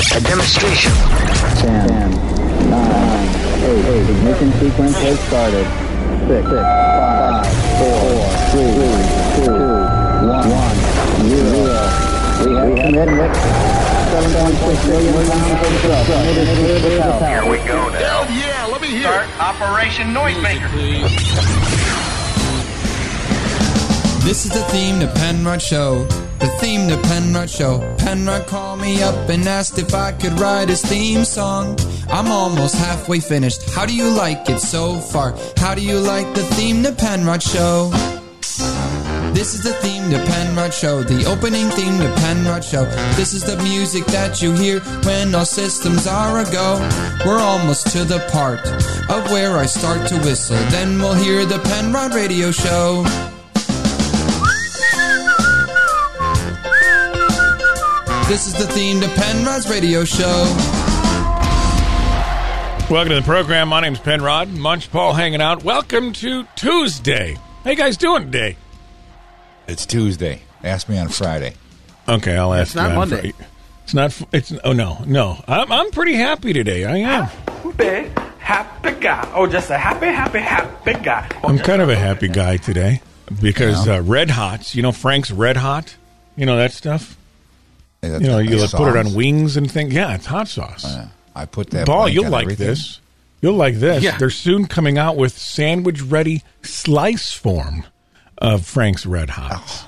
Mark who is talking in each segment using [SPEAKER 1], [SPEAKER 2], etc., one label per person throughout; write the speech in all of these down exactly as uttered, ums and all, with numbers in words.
[SPEAKER 1] A demonstration.
[SPEAKER 2] ten, nine, eight, ignition sequence has started. six, five, four, three, two, one, zero. We have committed seven point six million pounds of drugs.
[SPEAKER 1] Here we go now.
[SPEAKER 3] Hell yeah, let me hear
[SPEAKER 4] Start Operation Noisemaker.
[SPEAKER 5] This is the theme to Penrod Show. The theme to Penrod Show. Penrod called me up and asked if I could write his theme song. I'm almost halfway finished. How do you like it so far? How do you like the theme to Penrod Show? This is the theme to Penrod Show. The opening theme to Penrod Show. This is the music that you hear when all systems are a-go. We're almost to the part of where I start to whistle. Then we'll hear the Penrod Radio Show. This is the theme to Penrod's Radio Show.
[SPEAKER 3] Welcome to the program. My name's Penrod. Munch Paul hanging out. Welcome to Tuesday. How you guys doing today?
[SPEAKER 6] It's Tuesday. Ask me on Friday.
[SPEAKER 3] Okay, I'll ask
[SPEAKER 7] It's not
[SPEAKER 3] you on
[SPEAKER 7] Monday.
[SPEAKER 3] Friday. It's not. It's oh no, no. I'm I'm pretty happy today. I am.
[SPEAKER 4] Happy, happy guy. Oh, just a happy, happy, happy guy.
[SPEAKER 3] I'm kind of a happy guy today because uh, Red Hots. You know Frank's Red Hot. You know that stuff.
[SPEAKER 6] Hey,
[SPEAKER 3] You know you
[SPEAKER 6] sauce.
[SPEAKER 3] put it on wings and things. Yeah, it's hot sauce.
[SPEAKER 6] Uh, I put that.
[SPEAKER 3] Paul,
[SPEAKER 6] blank
[SPEAKER 3] you'll
[SPEAKER 6] on
[SPEAKER 3] like
[SPEAKER 6] everything.
[SPEAKER 3] this. You'll like this.
[SPEAKER 7] Yeah.
[SPEAKER 3] They're soon coming out with sandwich-ready slice form of Frank's Red Hots.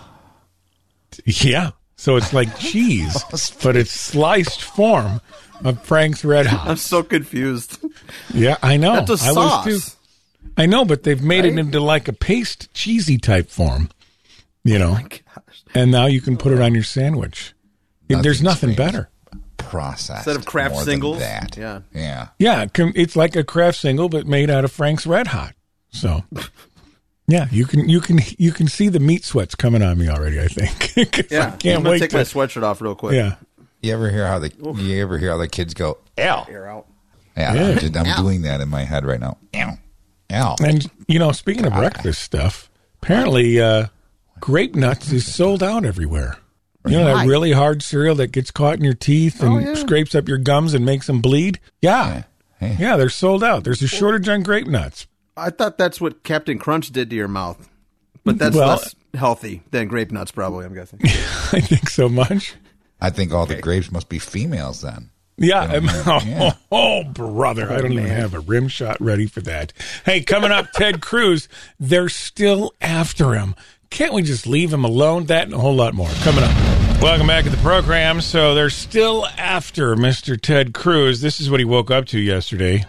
[SPEAKER 3] Yeah. So it's like cheese, but it's sliced form of Frank's Red
[SPEAKER 7] I'm
[SPEAKER 3] Hots.
[SPEAKER 7] so confused.
[SPEAKER 3] Yeah, I know.
[SPEAKER 7] That's a
[SPEAKER 3] I
[SPEAKER 7] sauce.
[SPEAKER 3] was too. I know, but they've made it
[SPEAKER 7] Right?
[SPEAKER 3] into like a paste cheesy type form, you know,
[SPEAKER 7] Oh my gosh.
[SPEAKER 3] and now you can put it on your sandwich. If There's nothing
[SPEAKER 6] Nothing's
[SPEAKER 3] better.
[SPEAKER 6] Processed
[SPEAKER 7] Instead of Kraft
[SPEAKER 6] more
[SPEAKER 7] singles?
[SPEAKER 6] Than that.
[SPEAKER 7] Yeah.
[SPEAKER 6] Yeah.
[SPEAKER 3] Yeah, it can- it's like a Kraft single, but made out of Frank's Red Hot. So, yeah, you can you can you can see the meat sweats coming on me already. I think. 'Cause
[SPEAKER 7] Yeah.
[SPEAKER 3] I can't
[SPEAKER 7] I'm gonna
[SPEAKER 3] wait
[SPEAKER 7] take
[SPEAKER 3] to.
[SPEAKER 7] my sweatshirt off real quick.
[SPEAKER 3] Yeah,
[SPEAKER 6] You ever hear how the you ever hear how the kids go? Ow.
[SPEAKER 7] Air out.
[SPEAKER 6] Yeah.
[SPEAKER 3] Yeah.
[SPEAKER 6] I'm, just- I'm doing that in my head right now. Ow. Ow.
[SPEAKER 3] and you know, speaking of breakfast stuff, apparently uh, Grape Nuts is sold out everywhere. You know that
[SPEAKER 7] Right.
[SPEAKER 3] really hard cereal that gets caught in your teeth and
[SPEAKER 7] Oh, yeah.
[SPEAKER 3] scrapes up your gums and makes them bleed? Yeah.
[SPEAKER 6] Hey.
[SPEAKER 3] Yeah, they're sold out. There's a shortage on Grape Nuts.
[SPEAKER 7] I thought that's what Captain Crunch did to your mouth. But that's
[SPEAKER 3] Well-
[SPEAKER 7] less healthy than grape nuts, probably, I'm guessing.
[SPEAKER 3] I think so much.
[SPEAKER 6] I think all the grapes must be females then.
[SPEAKER 3] Yeah.
[SPEAKER 6] You know,
[SPEAKER 3] oh,
[SPEAKER 6] yeah.
[SPEAKER 3] oh, brother. I don't even have a rim shot ready for that. Hey, coming up, Ted Cruz. They're still after him. Can't we just leave him alone? That and a whole lot more. Coming up. Welcome back to the program. So they're still after Mister Ted Cruz. This is what he woke up to yesterday.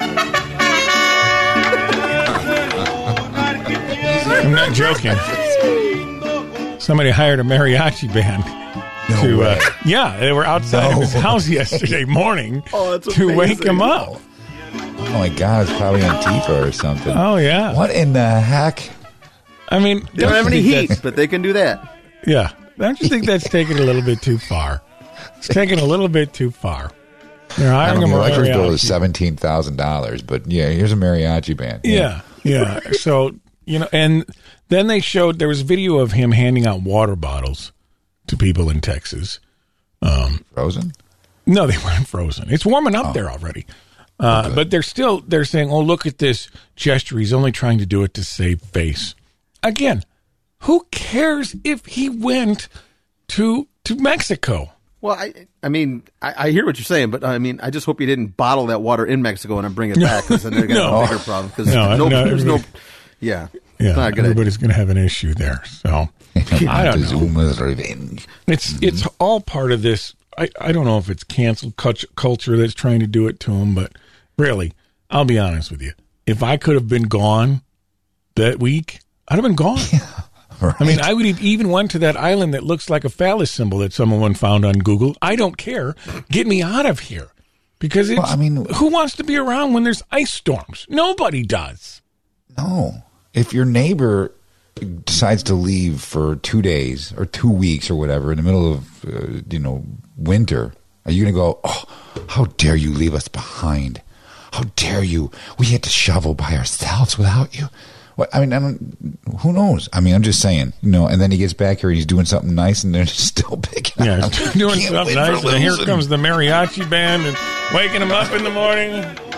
[SPEAKER 3] I'm not joking. Somebody hired a mariachi band.
[SPEAKER 6] No
[SPEAKER 3] to,
[SPEAKER 6] way.
[SPEAKER 3] uh, yeah, they were outside
[SPEAKER 6] No.
[SPEAKER 3] of his house yesterday morning
[SPEAKER 7] Oh, that's
[SPEAKER 3] to wake
[SPEAKER 7] amazing.
[SPEAKER 3] him up.
[SPEAKER 6] Oh my God, it's probably Antifa or something.
[SPEAKER 3] Oh, yeah.
[SPEAKER 6] What in the heck?
[SPEAKER 3] I mean,
[SPEAKER 7] They don't have any
[SPEAKER 3] you think
[SPEAKER 7] heat,
[SPEAKER 3] that's-
[SPEAKER 7] but they can do that.
[SPEAKER 3] Yeah. Don't you think that's taken a little bit too far? It's taken a little bit too far. They're
[SPEAKER 6] I
[SPEAKER 3] hiring
[SPEAKER 6] don't
[SPEAKER 3] a
[SPEAKER 6] know, the electric bill is
[SPEAKER 3] mariachi.
[SPEAKER 6] seventeen thousand dollars, but yeah, here's a mariachi band.
[SPEAKER 3] Yeah, yeah. So, you know, and then they showed, there was video of him handing out water bottles to people in Texas.
[SPEAKER 6] Frozen?
[SPEAKER 3] No, they weren't frozen. It's warming up
[SPEAKER 6] Oh.
[SPEAKER 3] there already. Uh, but they're still, they're saying, oh, look at this gesture. He's only trying to do it to save face. Again, who cares if he went to to Mexico?
[SPEAKER 7] Well, I I mean, I, I hear what you're saying, but I mean, I just hope you didn't bottle that water in Mexico and then bring it back, because then they're going to
[SPEAKER 3] No.
[SPEAKER 7] have a bigger problem. Because
[SPEAKER 3] No,
[SPEAKER 7] no,
[SPEAKER 3] no,
[SPEAKER 7] there's no,
[SPEAKER 3] everybody-
[SPEAKER 7] yeah,
[SPEAKER 3] Yeah,
[SPEAKER 7] it's not a good idea.
[SPEAKER 3] everybody's going to have an issue there. So I don't know.
[SPEAKER 6] Montezuma's revenge.
[SPEAKER 3] It's it's all part of this. I, I don't know if it's cancel cult- culture that's trying to do it to him, but really, I'll be honest with you. If I could have been gone that week, I'd have been gone.
[SPEAKER 6] Right.
[SPEAKER 3] I mean, I would have even went to that island that looks like a phallus symbol that someone found on Google. I don't care. Get me out of here. Because it's,
[SPEAKER 6] Well, I mean-
[SPEAKER 3] who wants to be around when there's ice storms? Nobody does.
[SPEAKER 6] No. If your neighbor decides to leave for two days or two weeks or whatever in the middle of, uh, you know, winter, are you going to go, oh, how dare you leave us behind? How dare you? We had to shovel by ourselves without you. Well, I mean, I don't, who knows? I mean, I'm just saying, you know. And then he gets back here, he's doing something nice, and they're still picking.
[SPEAKER 3] Yeah,
[SPEAKER 6] on him.
[SPEAKER 3] doing
[SPEAKER 6] Can't
[SPEAKER 3] something
[SPEAKER 6] win
[SPEAKER 3] nice,
[SPEAKER 6] for
[SPEAKER 3] and here
[SPEAKER 6] losing.
[SPEAKER 3] comes the mariachi band and waking him up in the morning.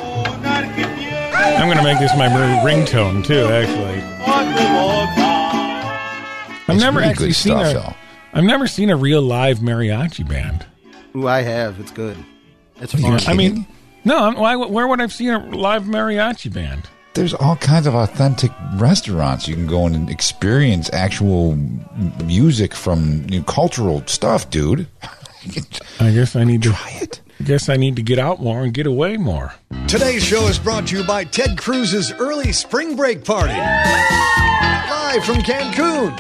[SPEAKER 3] I'm going to make this my ringtone too. Actually, I've
[SPEAKER 6] It's
[SPEAKER 3] never
[SPEAKER 6] really
[SPEAKER 3] actually
[SPEAKER 6] good
[SPEAKER 3] seen
[SPEAKER 6] stuff,
[SPEAKER 3] a.
[SPEAKER 6] though.
[SPEAKER 3] I've never seen a real live mariachi band.
[SPEAKER 7] Ooh, I have. It's good. It's
[SPEAKER 6] Are you
[SPEAKER 7] fun.
[SPEAKER 6] kidding?
[SPEAKER 3] I mean, no. I'm- Why, where would I have seen a live mariachi band?
[SPEAKER 6] There's all kinds of authentic restaurants you can go in and experience actual m- music from you know, cultural stuff, dude.
[SPEAKER 3] I guess I need to.
[SPEAKER 6] Try it.
[SPEAKER 3] I guess I need to get out more and get away more.
[SPEAKER 8] Today's show is brought to you by Ted Cruz's early spring break party. Live from Cancun.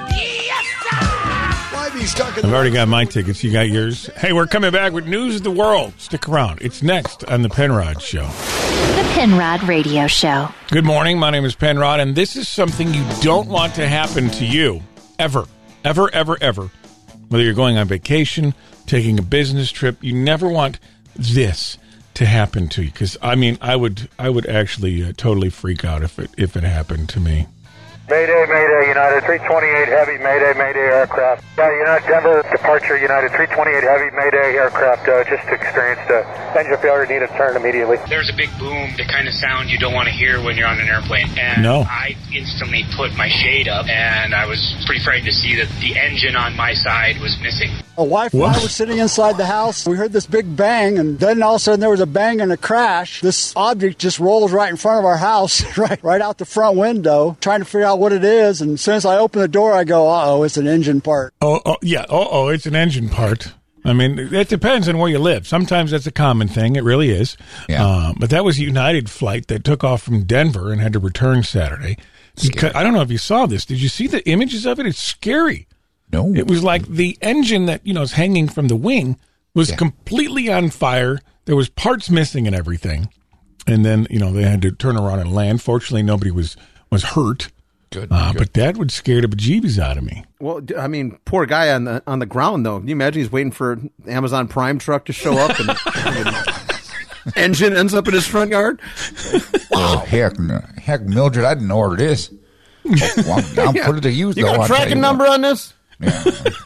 [SPEAKER 8] Live, he's talking.
[SPEAKER 3] I've already got my tickets. You got yours? Hey, we're coming back with News of the World. Stick around. It's next on the Penrod Show.
[SPEAKER 9] The Penrod Radio Show.
[SPEAKER 3] Good morning. My name is Penrod, and this is something you don't want to happen to you. Ever. Ever, ever, ever. Whether you're going on vacation, taking a business trip, you never want this to happen to you. Because, I mean, I would I would actually uh, totally freak out if it if it happened to me.
[SPEAKER 1] Mayday, Mayday, United three twenty-eight Heavy, Mayday, Mayday aircraft. Uh, United Denver, departure, United three twenty-eight Heavy, Mayday aircraft. Uh, just experienced uh, engine failure, need a turn immediately.
[SPEAKER 10] There's a big boom, the kind of sound you don't want to hear when you're on an airplane. And
[SPEAKER 3] No.
[SPEAKER 10] I instantly put my shade up, and I was pretty frightened to see that the engine on my side was missing.
[SPEAKER 11] A wife and
[SPEAKER 3] What?
[SPEAKER 11] I were sitting inside the house. We heard this big bang, and then all of a sudden there was a bang and a crash. This object just rolls right in front of our house, right, right out the front window, trying to figure out what it is. And as soon as I open the door, I go, uh-oh, it's an engine part.
[SPEAKER 3] Oh, oh yeah. Oh, oh, it's an engine part. I mean, it depends on where you live. Sometimes that's a common thing. It really is.
[SPEAKER 6] Yeah.
[SPEAKER 3] Uh, but that was a United flight that took off from Denver and had to return Saturday. Because, I don't know if you saw this. Did you see the images of it? It's scary.
[SPEAKER 6] No.
[SPEAKER 3] It was like the engine that, you know, is hanging from the wing was
[SPEAKER 6] Yeah.
[SPEAKER 3] completely on fire. There was parts missing and everything. And then, you know, they had to turn around and land. Fortunately, nobody was, was hurt.
[SPEAKER 6] Good.
[SPEAKER 3] Uh,
[SPEAKER 6] good.
[SPEAKER 3] but that would scare the bejeebies out of me.
[SPEAKER 7] Well, d- I mean, poor guy on the on the ground though. Can you imagine he's waiting for an Amazon Prime truck to show up and, and engine ends up in his front yard?
[SPEAKER 6] Oh, heck, no. heck, Mildred, I didn't order this. Oh, well, I'll
[SPEAKER 7] Yeah.
[SPEAKER 6] put it to use,
[SPEAKER 7] You
[SPEAKER 6] though.
[SPEAKER 7] got a
[SPEAKER 6] I'll tell
[SPEAKER 7] tracking
[SPEAKER 6] you
[SPEAKER 7] number
[SPEAKER 6] what.
[SPEAKER 7] on this?
[SPEAKER 6] Yeah.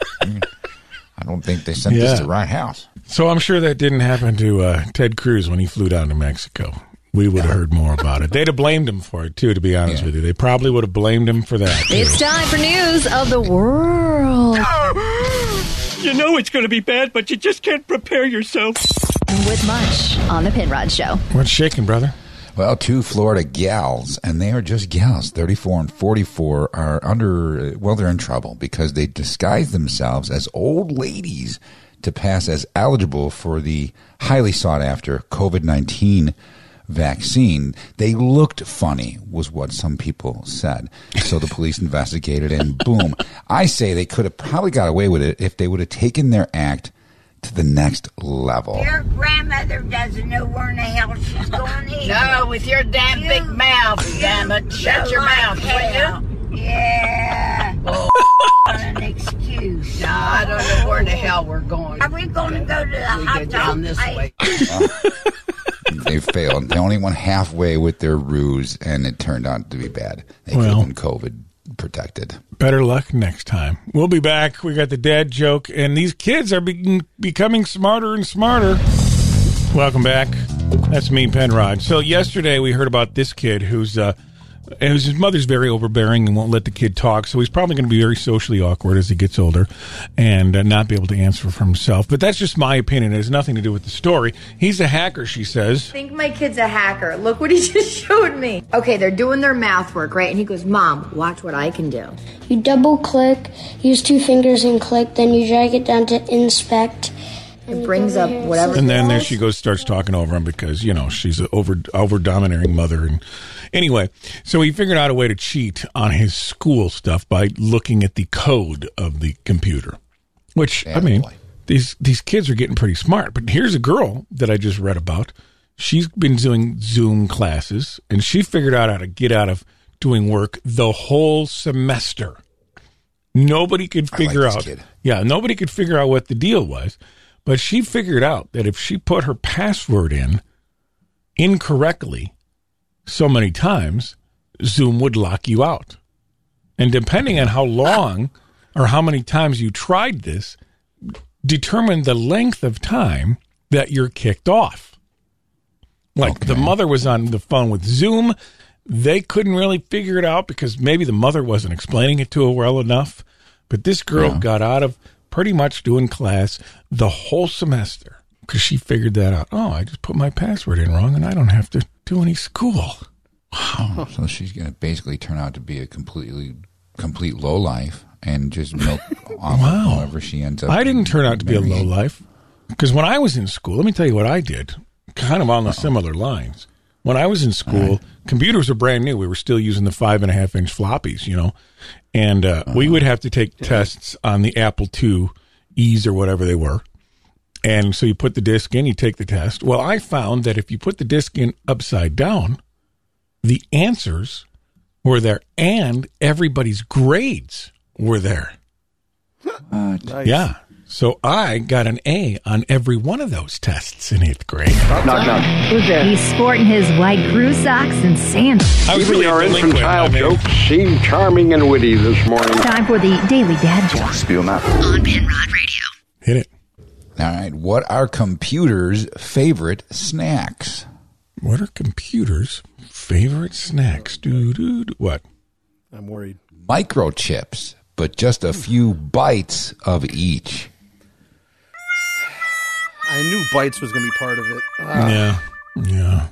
[SPEAKER 6] I don't think they sent
[SPEAKER 3] Yeah.
[SPEAKER 6] this to the right house.
[SPEAKER 3] So I'm sure that didn't happen to uh, Ted Cruz when he flew down to Mexico. We would have heard more about it. They'd have blamed him for it, too, to be honest
[SPEAKER 6] Yeah.
[SPEAKER 3] with you. They probably would have blamed him for that. too.
[SPEAKER 9] It's time for News of the World.
[SPEAKER 12] You know it's going to be bad, but you just can't prepare yourself.
[SPEAKER 9] With Munch on The Penrod Show.
[SPEAKER 3] What's shaking, brother?
[SPEAKER 6] Well, two Florida gals, and they are just gals, thirty-four and forty-four, are under, well, they're in trouble because they disguised themselves as old ladies to pass as eligible for the highly sought-after COVID nineteen vaccine. They looked funny, was what some people said. So the police investigated, and boom. I say they could have probably got away with it if they would have taken their act to the next level.
[SPEAKER 13] Your grandmother doesn't know where in the hell she's going either.
[SPEAKER 14] No, with your damn
[SPEAKER 13] You-
[SPEAKER 14] big mouth,
[SPEAKER 13] you
[SPEAKER 14] damn it. Shut your
[SPEAKER 13] like
[SPEAKER 14] mouth,
[SPEAKER 13] hell.
[SPEAKER 14] will you?
[SPEAKER 13] Yeah.
[SPEAKER 14] Oh,
[SPEAKER 13] An excuse.
[SPEAKER 14] no, I don't know where the hell we're going.
[SPEAKER 13] Are we going to go to the
[SPEAKER 14] We
[SPEAKER 13] hot
[SPEAKER 14] get
[SPEAKER 13] dog
[SPEAKER 14] down this
[SPEAKER 13] place?
[SPEAKER 14] way.
[SPEAKER 6] They failed. They only went halfway with their ruse, and it turned out to be bad. They could
[SPEAKER 3] Well.
[SPEAKER 6] have been COVID protected.
[SPEAKER 3] Better luck next time. We'll be back. We got the dad joke, and these kids are be- becoming smarter and smarter. Welcome back. That's me, Penrod. So yesterday we heard about this kid who's uh, whose his mother's very overbearing and won't let the kid talk. So he's probably going to be very socially awkward as he gets older and uh, not be able to answer for himself. But that's just my opinion. It has nothing to do with the story. He's a hacker, she says.
[SPEAKER 15] I think my kid's a hacker. Look what he just showed me. Okay, they're doing their math work, right? And he goes, Mom, watch what I can do.
[SPEAKER 16] You double click, use two fingers and click, then you drag it down to inspect.
[SPEAKER 15] It brings up whatever.
[SPEAKER 3] And then there she goes, starts talking over him because, you know, she's an over, over domineering mother. And anyway, so he figured out a way to cheat on his school stuff by looking at the code of the computer, which, I mean, these, these kids are getting pretty smart. But here's a girl that I just read about. She's been doing Zoom classes, and she figured out how to get out of doing work the whole semester. Nobody could figure
[SPEAKER 6] this
[SPEAKER 3] out.
[SPEAKER 6] kid.
[SPEAKER 3] Yeah, nobody could figure out what the deal was. But she figured out that if she put her password in incorrectly so many times, Zoom would lock you out. And depending on how long or how many times you tried this, determined the length of time that you're kicked off. Like okay. the mother was on the phone with Zoom. They couldn't really figure it out because maybe the mother wasn't explaining it to her well enough. But this girl yeah. got out of pretty much doing class the whole semester because she figured that out. Oh, I just put my password in wrong and I don't have to do any school.
[SPEAKER 6] Wow. So she's going to basically turn out to be a completely complete lowlife and just milk off wow. however she ends up.
[SPEAKER 3] I didn't turn out to marrying. be a lowlife because when I was in school, let me tell you what I did, kind of on the Uh-oh. similar lines. When I was in school, right. computers were brand new. We were still using the five and a half inch floppies, you know, and uh, uh-huh. we would have to take tests on the Apple two E's or whatever they were. And so you put the disc in, you take the test. Well, I found that if you put the disc in upside down, the answers were there and everybody's grades were there.
[SPEAKER 6] Uh,
[SPEAKER 7] nice.
[SPEAKER 3] Yeah. So I got an A on every one of those tests in eighth grade.
[SPEAKER 17] Knock, knock.
[SPEAKER 9] Who's there? He's sporting his white crew socks and sandals.
[SPEAKER 17] I was Even really your infantile jokes seem charming and witty this morning.
[SPEAKER 9] Time for the Daily Dad Joke.
[SPEAKER 17] Spiel that.
[SPEAKER 9] On Penrod Radio.
[SPEAKER 3] Hit it.
[SPEAKER 6] All right. What are computers' favorite snacks?
[SPEAKER 3] What are computers' favorite snacks? Doo, doo, doo. What?
[SPEAKER 7] I'm worried.
[SPEAKER 6] Microchips, but just a few bites of each.
[SPEAKER 7] I knew bites was going to be part of it.
[SPEAKER 3] Ah. Yeah. Yeah.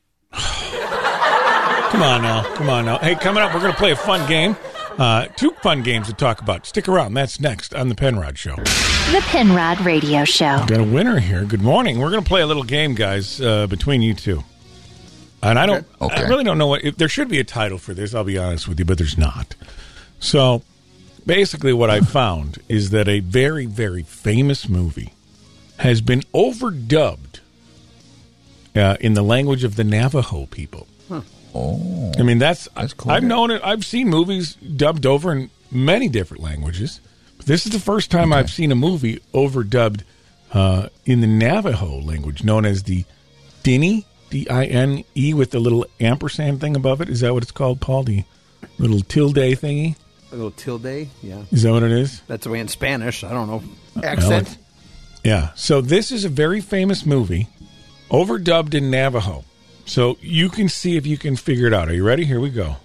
[SPEAKER 3] Come on now. Come on now. Hey, coming up, we're going to play a fun game. Uh, two fun games to talk about. Stick around. That's next on The Penrod Show.
[SPEAKER 9] The Penrod Radio Show.
[SPEAKER 3] Got a winner here. Good morning. We're going to play a little game, guys, uh, between you two. And I don't, okay. I really don't know what, if there should be a title for this, I'll be honest with you, but there's not. So basically what I found is that a very, very famous movie has been overdubbed uh, in the language of the Navajo people.
[SPEAKER 6] Huh. Oh,
[SPEAKER 3] I mean, that's,
[SPEAKER 6] that's cool.
[SPEAKER 3] I've known it. I've seen movies dubbed over in many different languages. But this is the first time okay. I've seen a movie overdubbed uh, in the Navajo language, known as the Dini, D I N E, with the little ampersand thing above it. Is that what it's called, Paul? The little tilde thingy?
[SPEAKER 7] A little tilde, yeah.
[SPEAKER 3] Is that what it is?
[SPEAKER 7] That's the way in Spanish. I don't know. Accent.
[SPEAKER 3] Well, yeah. So this is a very famous movie, overdubbed in Navajo. So you can see if you can figure it out. Are you ready? Here we go.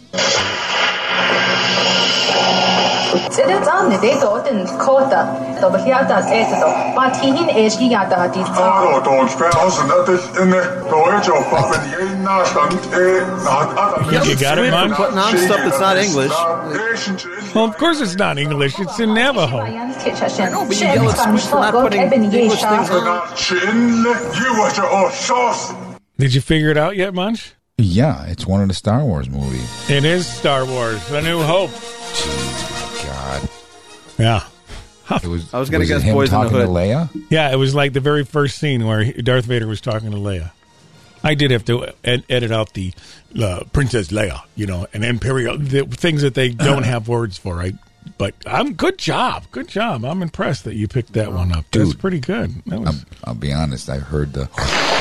[SPEAKER 3] You got it, Mom?
[SPEAKER 7] Putting on stuff that's not English.
[SPEAKER 3] Well, of course it's not English. It's in Navajo.
[SPEAKER 7] I know, but you yell at Squeak for not putting English things on.
[SPEAKER 3] Did you figure it out yet, Munch?
[SPEAKER 6] Yeah, it's one of the Star Wars movies.
[SPEAKER 3] It is Star Wars, A New Hope.
[SPEAKER 6] Jeez, God.
[SPEAKER 3] Yeah.
[SPEAKER 6] It was,
[SPEAKER 7] I was going to guess
[SPEAKER 6] him
[SPEAKER 7] Boys in the Hood.
[SPEAKER 6] To Leia?
[SPEAKER 3] Yeah, it was like the very first scene where Darth Vader was talking to Leia. I did have to ed- edit out the uh, Princess Leia, you know, and Imperial, the things that they don't have words for, right? But I'm good job. Good job. I'm impressed that you picked that one up. Dude, that's pretty good. That was...
[SPEAKER 6] I'll, I'll be honest. I heard the...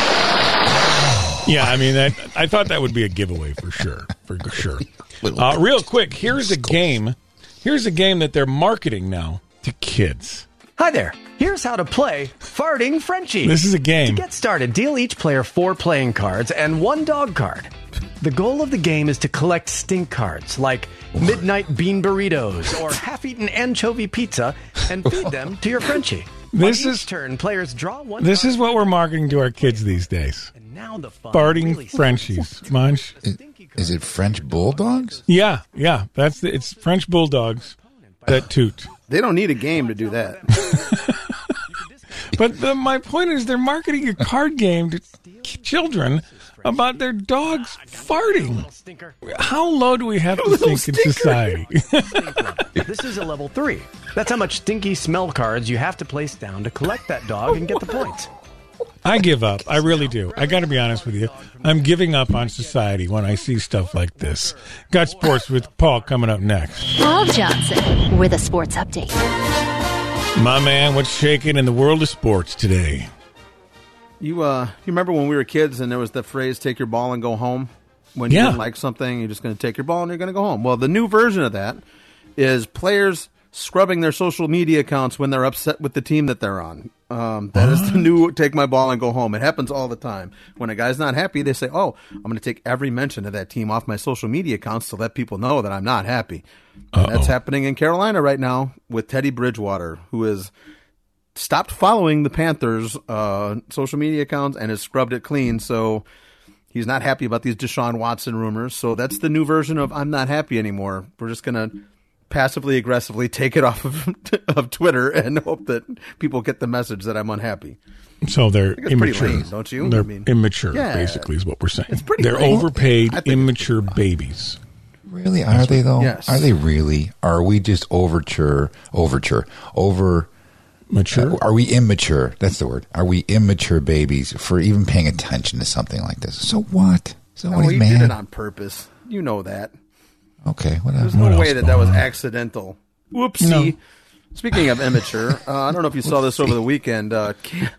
[SPEAKER 3] Yeah, I mean, that, I thought that would be a giveaway for sure, for sure. Uh, real quick, here's a game. Here's a game that they're marketing now to kids.
[SPEAKER 18] Hi there. Here's how to play Farting Frenchie.
[SPEAKER 3] This is a game.
[SPEAKER 18] To get started, deal each player four playing cards and one dog card. The goal of the game is to collect stink cards like Midnight Bean Burritos or half-eaten anchovy pizza and feed them to your Frenchie.
[SPEAKER 3] This
[SPEAKER 18] On
[SPEAKER 3] is
[SPEAKER 18] each turn, players draw one.
[SPEAKER 3] This is what we're marketing to our kids these days.
[SPEAKER 18] And now the fun
[SPEAKER 3] Farting
[SPEAKER 18] really
[SPEAKER 3] Frenchies, Munch.
[SPEAKER 6] Is, is it French bulldogs?
[SPEAKER 3] Yeah, yeah. That's the, it's French bulldogs that toot.
[SPEAKER 7] They don't need a game to do that.
[SPEAKER 3] But the, my point is, they're marketing a card game to children about their dogs farting. How low do we have to think in society?
[SPEAKER 18] This is a level three. That's how much stinky smell cards you have to place down to collect that dog and get the points.
[SPEAKER 3] I give up. I really do. I got to be honest with you. I'm giving up on society when I see stuff like this. Got sports with Paul coming up next.
[SPEAKER 9] Paul Johnson with a sports update.
[SPEAKER 3] My man, what's shaking in the world of sports today?
[SPEAKER 7] You uh, you remember when we were kids and there was the phrase "take your ball and go home"? When you
[SPEAKER 3] Yeah.
[SPEAKER 7] don't like something, you're just going to take your ball and you're going to go home. Well, the new version of that is players scrubbing their social media accounts when they're upset with the team that they're on. Um, that is the new take my ball and go home. It happens all the time. When a guy's not happy, they say, oh, I'm going to take every mention of that team off my social media accounts to let people know that I'm not happy. And that's happening in Carolina right now with Teddy Bridgewater, who has stopped following the Panthers' uh, social media accounts and has scrubbed it clean. So he's not happy about these Deshaun Watson rumors. So that's the new version of I'm not happy anymore. We're just going to passively aggressively take it off of, of Twitter and hope that people get the message that I'm unhappy.
[SPEAKER 3] So they're
[SPEAKER 7] I think it's pretty
[SPEAKER 3] immature,
[SPEAKER 7] lame, don't you?
[SPEAKER 3] They're
[SPEAKER 7] I mean,
[SPEAKER 3] immature,
[SPEAKER 7] yeah.
[SPEAKER 3] basically, is what we're saying.
[SPEAKER 7] It's pretty
[SPEAKER 3] They're
[SPEAKER 7] lame.
[SPEAKER 3] overpaid,
[SPEAKER 7] I think
[SPEAKER 3] immature babies.
[SPEAKER 6] Really? Are they though?
[SPEAKER 7] Yes.
[SPEAKER 6] Are they really? Are we just overture, overture, over
[SPEAKER 3] mature?
[SPEAKER 6] Uh, are we immature? That's the word. Are we immature babies for even paying attention to something like this? So what? So
[SPEAKER 7] No,
[SPEAKER 6] what?
[SPEAKER 7] he
[SPEAKER 6] He's mad.
[SPEAKER 7] did it on purpose. You know that.
[SPEAKER 6] Okay, whatever.
[SPEAKER 7] There's no
[SPEAKER 6] What
[SPEAKER 7] way
[SPEAKER 6] else
[SPEAKER 7] that that was
[SPEAKER 6] going on?
[SPEAKER 7] accidental. Whoopsie.
[SPEAKER 6] No.
[SPEAKER 7] Speaking of immature, uh, I don't know if you saw this over the weekend. Uh, Cam,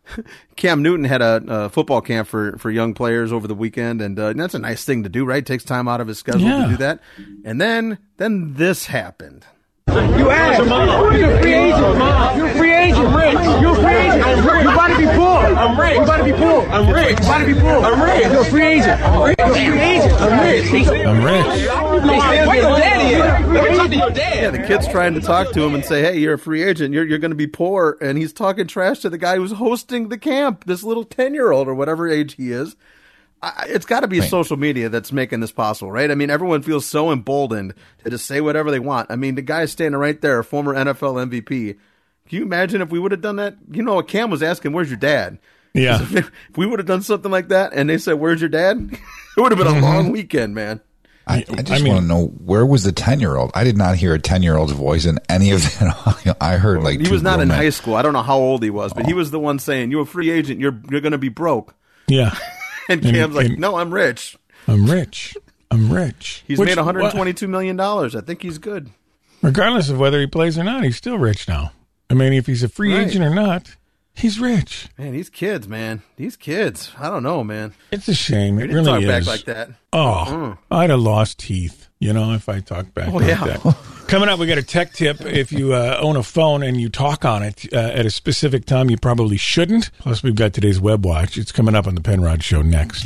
[SPEAKER 7] Cam Newton had a, a football camp for, for young players over the weekend, and uh, that's a nice thing to do, right? Takes time out of his schedule
[SPEAKER 12] Yeah.
[SPEAKER 7] to do that. And then, then this happened.
[SPEAKER 12] You asked, Mom. You're a free agent, Mom. You're a free agent, Rich. You're a free agent. I'm rich. You about to be poor. I'm rich. You about to be poor. I'm rich. You about to be poor. I'm rich. You're a free agent. I'm rich. You're a free agent. I'm rich.
[SPEAKER 3] I'm rich.
[SPEAKER 12] Where your daddy is? Let me talk to your dad.
[SPEAKER 7] Yeah, the kid's trying to talk to him and say, hey, you're a free agent. You're, you're going to be poor. And he's talking trash to the guy who's hosting the camp, this little ten-year-old or whatever age he is. I, it's got to be social media that's making this possible, right? I mean, everyone feels so emboldened to just say whatever they want. I mean, the guy's standing right there, former N F L M V P. Can you imagine if we would have done that? You know, Cam was asking, where's your dad?
[SPEAKER 3] Yeah.
[SPEAKER 7] If, if we would have done something like that and they said, where's your dad? It would have been a long weekend, man.
[SPEAKER 6] I, I just want to know, where was the ten-year-old? I did not hear a ten-year-old's voice in any of that. I heard like
[SPEAKER 7] He
[SPEAKER 6] two
[SPEAKER 7] was not
[SPEAKER 6] grown
[SPEAKER 7] in
[SPEAKER 6] men.
[SPEAKER 7] high school. I don't know how old he was, but he was the one saying, you're a free agent. You're, you're going to be broke.
[SPEAKER 3] Yeah.
[SPEAKER 7] And
[SPEAKER 3] And-
[SPEAKER 7] Cam's like,
[SPEAKER 3] and-
[SPEAKER 7] no, I'm rich.
[SPEAKER 3] I'm rich. I'm rich.
[SPEAKER 7] He's
[SPEAKER 3] Which-
[SPEAKER 7] made one hundred twenty-two million dollars. I think he's good.
[SPEAKER 3] Regardless of whether he plays or not, he's still rich now. I mean, if he's a free
[SPEAKER 7] Right.
[SPEAKER 3] agent or not, he's rich.
[SPEAKER 7] Man, these kids, man. These kids. I don't know, man.
[SPEAKER 3] It's a shame.
[SPEAKER 7] They
[SPEAKER 3] It
[SPEAKER 7] didn't
[SPEAKER 3] really
[SPEAKER 7] talk
[SPEAKER 3] is.
[SPEAKER 7] back like that.
[SPEAKER 3] Oh,
[SPEAKER 7] Mm.
[SPEAKER 3] I'd have lost teeth, you know, if I talked back
[SPEAKER 7] Oh,
[SPEAKER 3] like
[SPEAKER 7] yeah.
[SPEAKER 3] that. Coming up, we got a tech tip. If you uh, own a phone and you talk on it uh, at a specific time, you probably shouldn't. Plus, we've got today's web watch. It's coming up on the Penrod Show next.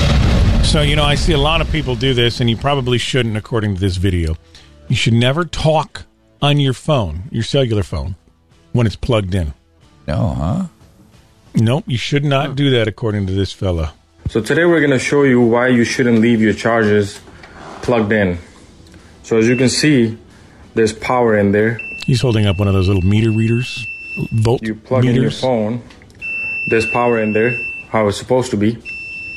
[SPEAKER 3] So, you know, I see a lot of people do this, and you probably shouldn't, according to this video. You should never talk on your phone, your cellular phone, when it's plugged in.
[SPEAKER 6] No, huh?
[SPEAKER 3] Nope, you should not do that, according to this fella.
[SPEAKER 19] So today we're going to show you why you shouldn't leave your chargers plugged in. So as you can see, there's power in there.
[SPEAKER 3] He's holding up one of those little meter readers, volt
[SPEAKER 19] You plug in your
[SPEAKER 3] meters.
[SPEAKER 19] phone, there's power in there, how it's supposed to be.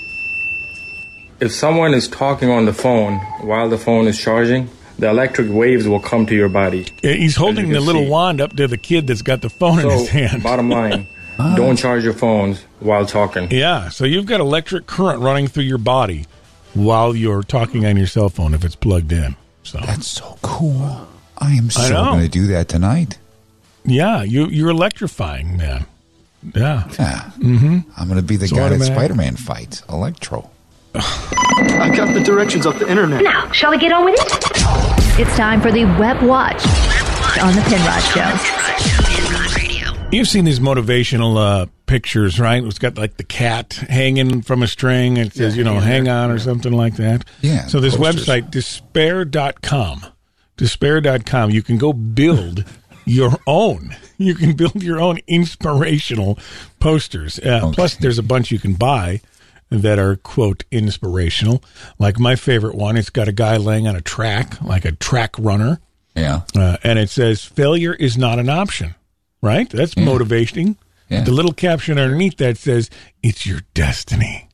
[SPEAKER 19] If someone is talking on the phone while the phone is charging, the electric waves will come to your body.
[SPEAKER 3] Yeah, He's holding
[SPEAKER 19] can
[SPEAKER 3] the little
[SPEAKER 19] see.
[SPEAKER 3] wand up to the kid that's got the phone in
[SPEAKER 19] So,
[SPEAKER 3] his hand.
[SPEAKER 19] bottom line, don't charge your phones while talking.
[SPEAKER 3] Yeah, so you've got electric current running through your body while you're talking on your cell phone if it's plugged in. So
[SPEAKER 6] That's so cool. I am
[SPEAKER 3] I
[SPEAKER 6] so
[SPEAKER 3] know.
[SPEAKER 6] going to do that tonight.
[SPEAKER 3] yeah, you you're electrifying, man. Yeah.
[SPEAKER 6] Yeah.
[SPEAKER 3] Mm-hmm.
[SPEAKER 6] I'm going to be the
[SPEAKER 3] It's
[SPEAKER 6] guy that
[SPEAKER 3] automatic.
[SPEAKER 6] Spider-Man fights, Electro.
[SPEAKER 12] I got the directions off the internet.
[SPEAKER 9] Now, shall we get on with it? It's time for the Web Watch on the Penrod Show.
[SPEAKER 3] You've seen these motivational uh, pictures, right? It's got like the cat hanging from a string. It says,
[SPEAKER 6] Yeah,
[SPEAKER 3] you know,
[SPEAKER 6] yeah,
[SPEAKER 3] hang
[SPEAKER 6] yeah.
[SPEAKER 3] on or something like that.
[SPEAKER 6] Yeah,
[SPEAKER 3] So this
[SPEAKER 6] posters.
[SPEAKER 3] website, despair dot com, despair dot com, you can go build your own. You can build your own inspirational posters. Uh,
[SPEAKER 6] Okay.
[SPEAKER 3] Plus, there's a bunch you can buy that are, quote, inspirational. Like my favorite one, it's got a guy laying on a track, like a track runner.
[SPEAKER 6] Yeah.
[SPEAKER 3] Uh, and it says, failure is not an option, right? That's
[SPEAKER 6] Yeah.
[SPEAKER 3] motivating.
[SPEAKER 6] Yeah.
[SPEAKER 3] The little caption underneath that says, it's your destiny.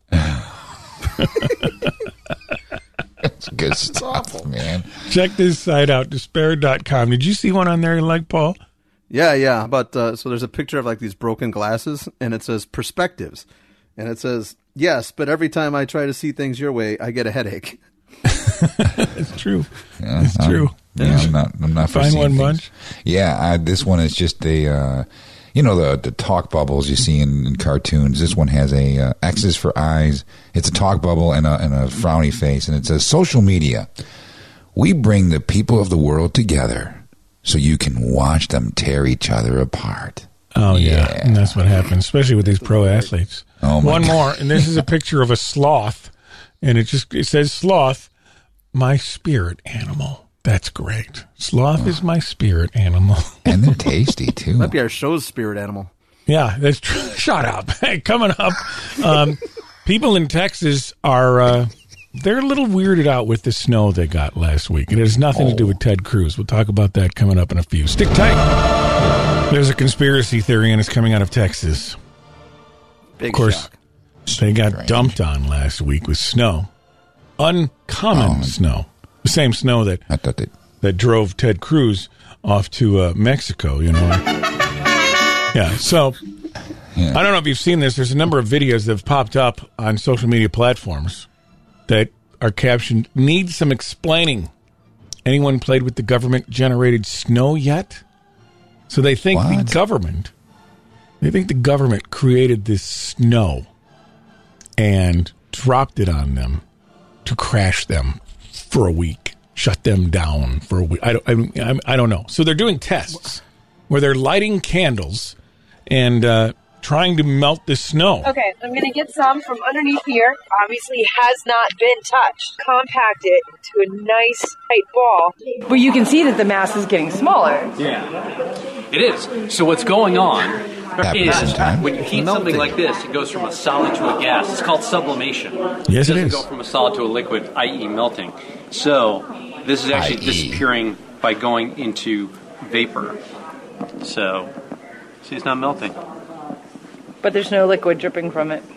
[SPEAKER 6] It's good stuff, man.
[SPEAKER 3] Check this site out, despair dot com. Did you see one on there you like, Paul?
[SPEAKER 7] Yeah, yeah. But uh, so there's a picture of like these broken glasses, and it says perspectives, and it says yes, but every time I try to see things your way, I get a headache.
[SPEAKER 3] It's true.
[SPEAKER 6] Yeah,
[SPEAKER 3] It's
[SPEAKER 6] I'm-
[SPEAKER 3] true.
[SPEAKER 6] Yeah, I'm not. I'm not.
[SPEAKER 3] Find one
[SPEAKER 6] things.
[SPEAKER 3] bunch.
[SPEAKER 6] Yeah, I, this one is just a. Uh, you know the the talk bubbles you see in, in cartoons. This one has a uh, X's for eyes. It's a talk bubble and a and a frowny face, and it says social media. We bring the people of the world together so you can watch them tear each other apart.
[SPEAKER 3] Oh, yeah.
[SPEAKER 6] yeah.
[SPEAKER 3] And that's what happens, especially with these pro athletes.
[SPEAKER 6] Oh my
[SPEAKER 3] One
[SPEAKER 6] God.
[SPEAKER 3] more, and this is a picture of a sloth, and it just it says sloth, my spirit animal. That's great. Sloth is my spirit animal.
[SPEAKER 6] And they're tasty, too.
[SPEAKER 7] Might be our show's spirit animal.
[SPEAKER 3] Yeah, that's true. Shut up. Hey, coming up, um, people in Texas are... Uh, They're a little weirded out with the snow they got last week. It has nothing
[SPEAKER 6] oh.
[SPEAKER 3] to do with Ted Cruz. We'll talk about that coming up in a few. Stick tight. There's a conspiracy theory, and it's coming out of Texas.
[SPEAKER 7] Big
[SPEAKER 3] of course,
[SPEAKER 7] shock.
[SPEAKER 3] they got
[SPEAKER 6] Strange.
[SPEAKER 3] dumped on last week with snow. Uncommon
[SPEAKER 6] Oh.
[SPEAKER 3] snow. The same snow that
[SPEAKER 6] I thought they...
[SPEAKER 3] that drove Ted Cruz off to uh, Mexico, you know. Yeah, so...
[SPEAKER 6] Yeah.
[SPEAKER 3] I don't know if you've seen this. There's a number of videos that have popped up on social media platforms that are captioned, need some explaining. Anyone played with the government-generated snow yet? So they think
[SPEAKER 6] What?
[SPEAKER 3] the government, they think the government created this snow and dropped it on them to crash them for a week, shut them down for a week. I don't, I, I don't know. So they're doing tests where they're lighting candles and uh, trying to melt the snow.
[SPEAKER 20] Okay, I'm going to get some from underneath here. Obviously has not been touched. Compact it to a nice tight ball. But you can see that the mass is getting smaller.
[SPEAKER 21] Yeah, it is. So what's going on
[SPEAKER 6] Happens
[SPEAKER 21] is
[SPEAKER 6] sometime.
[SPEAKER 21] when you heat something like this, it goes from a solid to a gas. It's called sublimation.
[SPEAKER 3] Yes,
[SPEAKER 21] it
[SPEAKER 3] it
[SPEAKER 21] doesn't
[SPEAKER 3] is.
[SPEAKER 21] go from a solid to a liquid, that is melting. So this is actually
[SPEAKER 6] that is.
[SPEAKER 21] disappearing by going into vapor. So, see, it's not melting.
[SPEAKER 20] But there's no liquid dripping from it.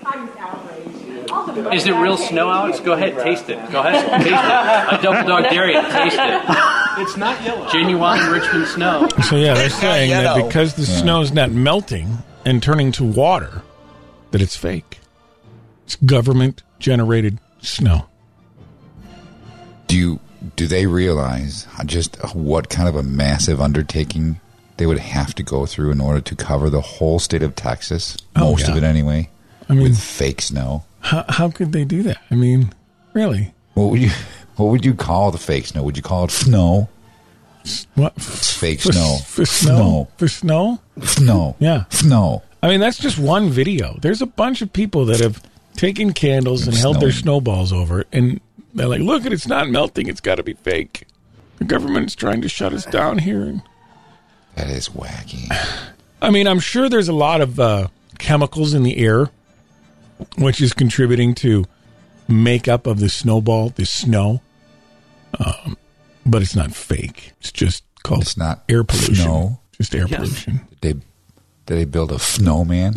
[SPEAKER 21] Is it real snow, Alex? Go ahead, taste it. Go ahead, taste it. I double dog dare you to taste it. It's not yellow. Genuine Richmond snow.
[SPEAKER 3] So yeah, they're saying that
[SPEAKER 6] yellow.
[SPEAKER 3] because the
[SPEAKER 6] Yeah.
[SPEAKER 3] snow's not melting and turning to water, that it's fake. It's government-generated snow.
[SPEAKER 6] Do you, do they realize how just what kind of a massive undertaking they would have to go through in order to cover the whole state of Texas?
[SPEAKER 3] Oh,
[SPEAKER 6] Most
[SPEAKER 3] yeah.
[SPEAKER 6] of it anyway.
[SPEAKER 3] I mean-
[SPEAKER 6] with fake snow.
[SPEAKER 3] How, how could they do that? I mean, really?
[SPEAKER 6] What would you what would you call the fake snow? Would you call it snow?
[SPEAKER 3] What?
[SPEAKER 6] It's fake
[SPEAKER 3] For,
[SPEAKER 6] snow.
[SPEAKER 3] for snow? For snow?
[SPEAKER 6] Snow.
[SPEAKER 3] Yeah.
[SPEAKER 6] Snow.
[SPEAKER 3] I mean, that's just one video. There's a bunch of people that have taken candles and held their snowballs over it, and they're like, look, it's not melting. It's got to be fake. The government's trying to shut us down here. And
[SPEAKER 6] That is wacky.
[SPEAKER 3] I mean, I'm sure there's a lot of uh, chemicals in the air, which is contributing to makeup of the snowball, the snow. Um, but it's not fake. It's just called
[SPEAKER 6] It's not
[SPEAKER 3] air pollution.
[SPEAKER 6] snow.
[SPEAKER 3] Just air
[SPEAKER 7] Yes.
[SPEAKER 3] pollution.
[SPEAKER 6] Did they, did they build a snowman?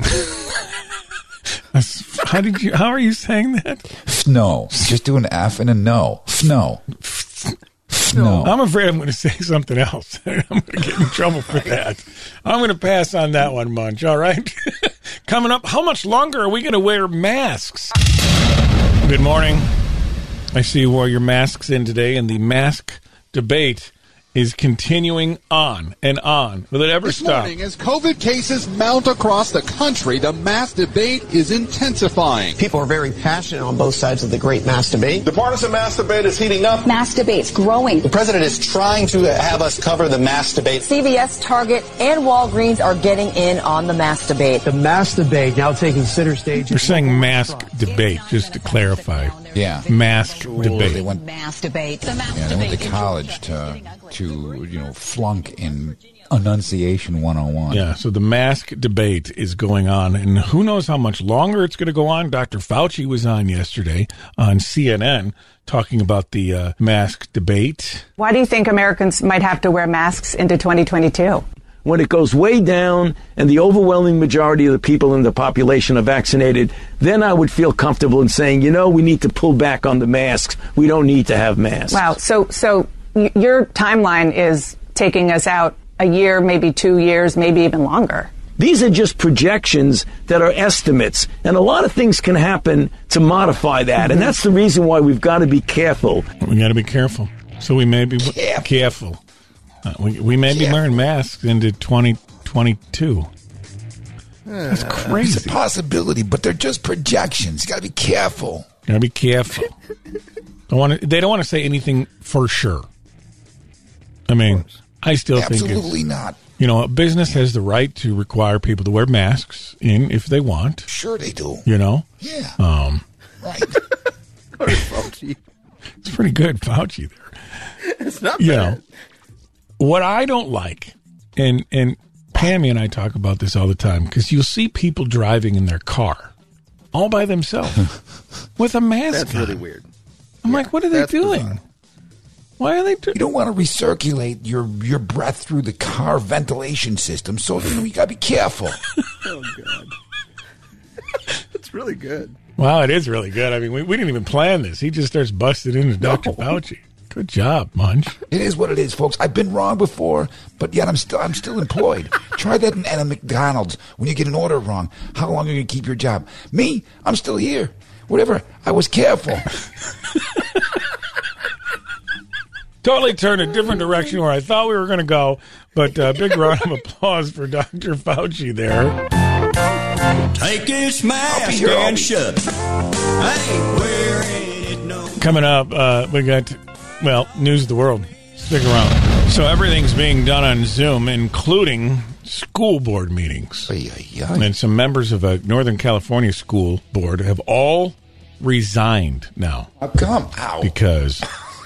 [SPEAKER 3] That's- How did you? How are you saying that?
[SPEAKER 6] Snow. Just do an F and a no. Snow. Snow.
[SPEAKER 3] I'm afraid I'm going to say something else. I'm going to get in trouble for that. I'm going to pass on that one, Munch. All right. Coming up, how much longer are we going to wear masks? Good morning. I see you wore your masks in today, and the mask debate is continuing on and on. Will it ever
[SPEAKER 22] This
[SPEAKER 3] stop?
[SPEAKER 22] morning, as COVID cases mount across the country, the mask debate is intensifying.
[SPEAKER 23] People are very passionate on both sides of the great mask debate.
[SPEAKER 22] The partisan mask debate is heating up.
[SPEAKER 24] Mask debate's growing.
[SPEAKER 23] The president is trying to have us cover the mask debate.
[SPEAKER 24] C V S, Target, and Walgreens are getting in on the mask debate.
[SPEAKER 23] The mask debate now taking center stage.
[SPEAKER 3] You're saying mask debate, just to clarify.
[SPEAKER 6] Yeah.
[SPEAKER 3] Mask
[SPEAKER 6] They
[SPEAKER 3] debate.
[SPEAKER 6] went,
[SPEAKER 24] Mask debate. The mask
[SPEAKER 6] yeah, they went to college to, to, you know, flunk in Enunciation one oh one.
[SPEAKER 3] Yeah, so the mask debate is going on, and who knows how much longer it's going to go on. Doctor Fauci was on yesterday on C N N talking about the uh, mask debate.
[SPEAKER 25] Why do you think Americans might have to wear masks into twenty twenty-two?
[SPEAKER 26] When it goes way down and the overwhelming majority of the people in the population are vaccinated, then I would feel comfortable in saying, you know, we need to pull back on the masks. We don't need to have masks.
[SPEAKER 25] Wow. So, so y- your timeline is taking us out a year, maybe two years, maybe even longer.
[SPEAKER 26] These are just projections that are estimates, and a lot of things can happen to modify that, and that's the reason why we've got to be careful.
[SPEAKER 3] We got to be careful. So we may be careful. careful. Uh, we, we may careful. be wearing masks into twenty twenty-two. That's crazy.
[SPEAKER 6] It's a possibility, but they're just projections. You got to be careful.
[SPEAKER 3] Got to be careful. don't want to, they don't want to say anything for sure. I mean, I still
[SPEAKER 6] Absolutely
[SPEAKER 3] think
[SPEAKER 6] Absolutely not.
[SPEAKER 3] You know, a business has the right to require people to wear masks in if they want.
[SPEAKER 6] Sure they do.
[SPEAKER 3] You know?
[SPEAKER 6] Yeah.
[SPEAKER 3] Um,
[SPEAKER 6] right.
[SPEAKER 7] Fauci.
[SPEAKER 3] It's pretty good, Fauci there.
[SPEAKER 7] It's not bad.
[SPEAKER 3] You know, what I don't like, and, and Pammy and I talk about this all the time, because you'll see people driving in their car all by themselves with a mask
[SPEAKER 7] That's
[SPEAKER 3] on.
[SPEAKER 7] really weird.
[SPEAKER 3] I'm yeah, like, what are they doing?
[SPEAKER 6] Bizarre.
[SPEAKER 3] Why are they doing?
[SPEAKER 6] You don't want to recirculate your, your breath through the car ventilation system, so you know you got to be careful.
[SPEAKER 7] Oh, God. That's really good.
[SPEAKER 3] Wow, it is really good. I mean, we, we didn't even plan this. He just starts busting into no. Doctor Fauci. Good job, Munch.
[SPEAKER 6] It is what it is, folks. I've been wrong before, but yet I'm still I'm still employed. Try that in, at McDonald's when you get an order wrong. How long are you going to keep your job? Me, I'm still here. Whatever. I was careful.
[SPEAKER 3] Totally turned a different direction where I thought we were going to go, but uh, big round of applause for Doctor Fauci there.
[SPEAKER 1] Take this mask and shut. I ain't wearing it no.
[SPEAKER 3] Coming up, uh, we got, well, news of the world. Stick around. So everything's being done on Zoom, including school board meetings.
[SPEAKER 6] Ay, ay, ay.
[SPEAKER 3] And some members of a Northern California school board have all resigned now.
[SPEAKER 6] How come? Ow.
[SPEAKER 3] Because...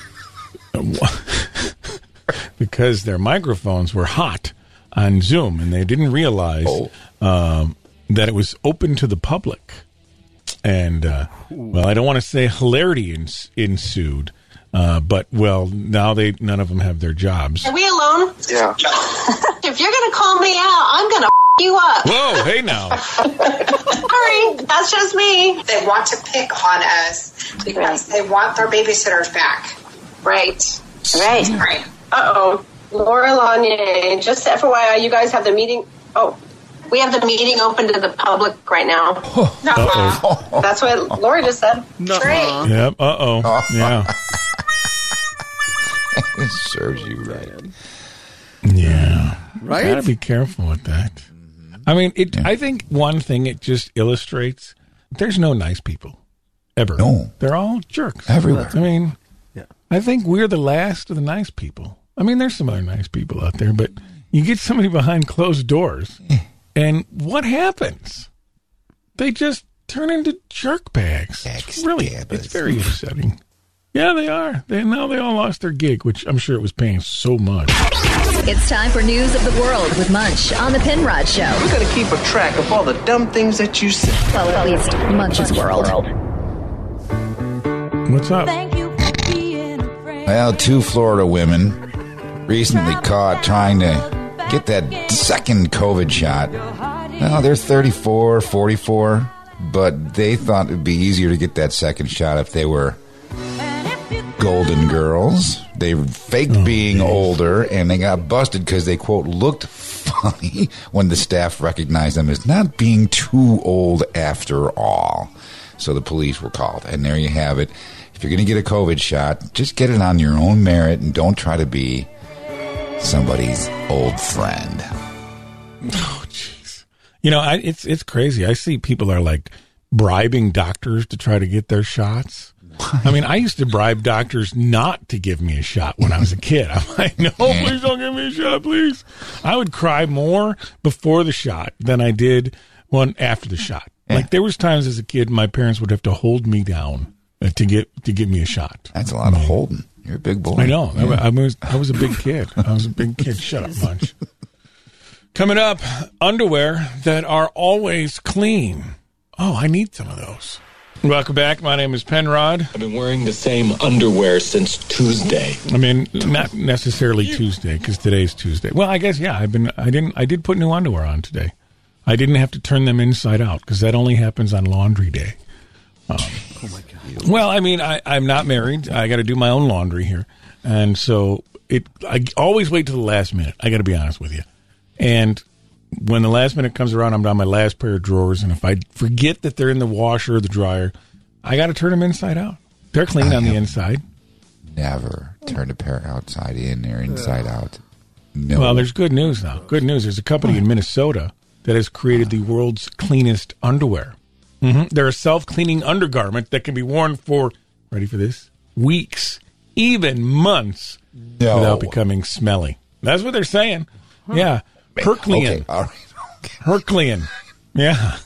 [SPEAKER 3] because their microphones were hot on Zoom, and they didn't realize oh. um, that it was open to the public. And, uh, well, I don't want to say hilarity ens- ensued, uh, but, well, now they none of them have their jobs.
[SPEAKER 2] Are we alone?
[SPEAKER 4] Yeah.
[SPEAKER 2] If you're going to call me out, I'm going to f- you up.
[SPEAKER 3] Whoa, hey now.
[SPEAKER 2] Sorry, that's just me.
[SPEAKER 5] They want to pick on us because they want their babysitters back.
[SPEAKER 2] Right. Right. Right. Uh-oh. Laura Lanier, just F Y I, you guys have the meeting. Oh, we have the meeting open to the public right now.
[SPEAKER 3] Uh-oh.
[SPEAKER 2] That's what Laura just said.
[SPEAKER 7] No.
[SPEAKER 2] Great.
[SPEAKER 3] Yep. Uh-oh. Yeah.
[SPEAKER 6] It serves you right.
[SPEAKER 3] Yeah.
[SPEAKER 7] Right?
[SPEAKER 3] You gotta be careful with that. I mean, it. Yeah. I think one thing it just illustrates, there's no nice people. Ever.
[SPEAKER 6] No.
[SPEAKER 3] They're all jerks.
[SPEAKER 6] Everywhere.
[SPEAKER 3] I mean...
[SPEAKER 7] Yeah.
[SPEAKER 3] I think we're the last of the nice people. I mean, there's some other nice people out there, but you get somebody behind closed doors, and what happens? They just turn into jerk bags. It's really, it's very upsetting. Yeah, they are. They now they all lost their gig, which I'm sure it was paying so much.
[SPEAKER 9] It's time for News of the World with Munch on the Penrod Show.
[SPEAKER 1] We're going to keep a track of all the dumb things that you say.
[SPEAKER 9] Well, at least Munch's world.
[SPEAKER 3] What's up?
[SPEAKER 6] Well, two Florida women recently caught trying to get that second COVID shot. Well, they're thirty-four, forty-four, but they thought it would be easier to get that second shot if they were golden girls. They faked oh, being geez. older, and they got busted because they, quote, looked funny when the staff recognized them as not being too old after all. So the police were called, and there you have it. If you're going to get a COVID shot, just get it on your own merit and don't try to be somebody's old friend.
[SPEAKER 3] Oh, jeez. You know, I, it's it's crazy. I see people are like bribing doctors to try to get their shots. I mean, I used to bribe doctors not to give me a shot when I was a kid. I'm like, no, please don't give me a shot, please. I would cry more before the shot than I did one after the shot. Yeah. Like there was times as a kid, my parents would have to hold me down to get to give me a shot.
[SPEAKER 6] That's a lot of holding. You're a big boy.
[SPEAKER 3] I know.
[SPEAKER 6] Yeah.
[SPEAKER 3] I, I was I was a big kid. I was a big kid. Shut up, Munch. Coming up, underwear that are always clean. Oh, I need some of those. Welcome back. My name is Penrod.
[SPEAKER 8] I've been wearing the same underwear since Tuesday.
[SPEAKER 3] I mean, not necessarily Tuesday because today's Tuesday. Well, I guess yeah. I've been. I didn't. I did put new underwear on today. I didn't have to turn them inside out because that only happens on laundry day. Um, oh my God. Well, I mean, I, I'm not married. I got to do my own laundry here. And so it. I always wait till the last minute. I got to be honest with you. And when the last minute comes around, I'm down my last pair of drawers. And if I forget that they're in the washer or the dryer, I got to turn them inside out. They're clean I on the inside.
[SPEAKER 6] never turned a pair outside in or inside
[SPEAKER 7] Yeah.
[SPEAKER 6] out. No.
[SPEAKER 3] Well, there's good news now. Good news. There's a company in Minnesota that has created the world's cleanest underwear. Mm-hmm. They're a self-cleaning undergarment that can be worn for, ready for this, weeks, even months,
[SPEAKER 6] No.
[SPEAKER 3] without becoming smelly. That's what they're saying. Yeah. Herculean.
[SPEAKER 6] Okay, all right.
[SPEAKER 3] Herculean. Yeah.